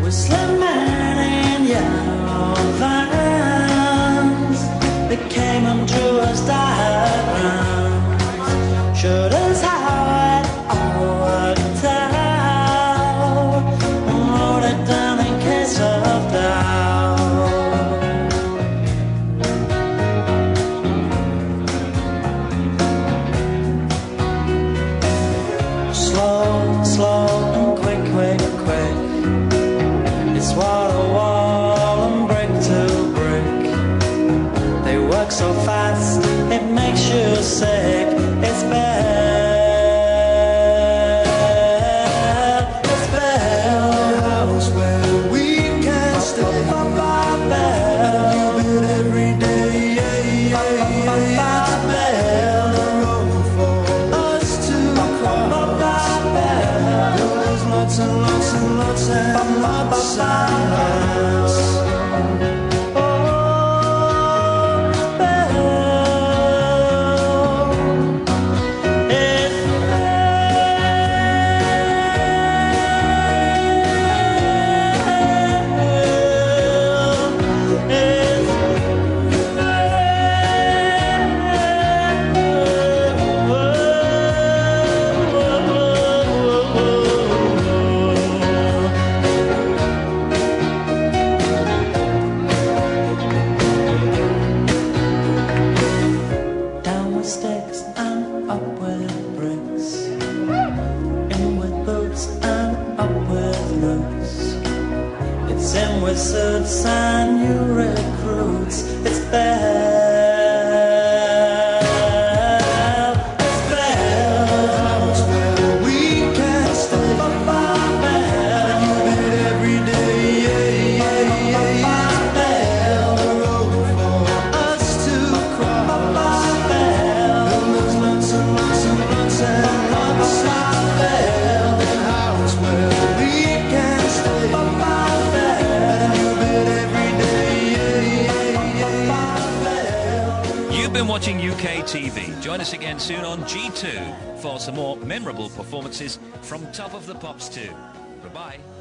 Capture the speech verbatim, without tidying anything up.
Whistling man in yellow vans, they came and drew us diagrams, showed us how it all worked out, and wrote it down in case of doubt. Slow, slow and quick, quick, quick, it's wall to wall and brick to brick. They work so fast, it makes you sick. It's bad, it's bad. The house where we can stay. And you bid every day. It's bad. The road for us to cross. There's lots and lots and lots and lots and lots. Oh, it's bad. It's down with sticks and up with bricks, in with boots and up with roots. It's in with suits and new recruits. It's bad, it's bad. It's where we can stay. And you bid every day. It's bad. The road for us to cross. There's lots and lots and lots and lots out there. The house where we can stay. And you bid every day. You've been watching U K T V. Join us again soon on G two for some more memorable performances from Top of the Pops two. Goodbye.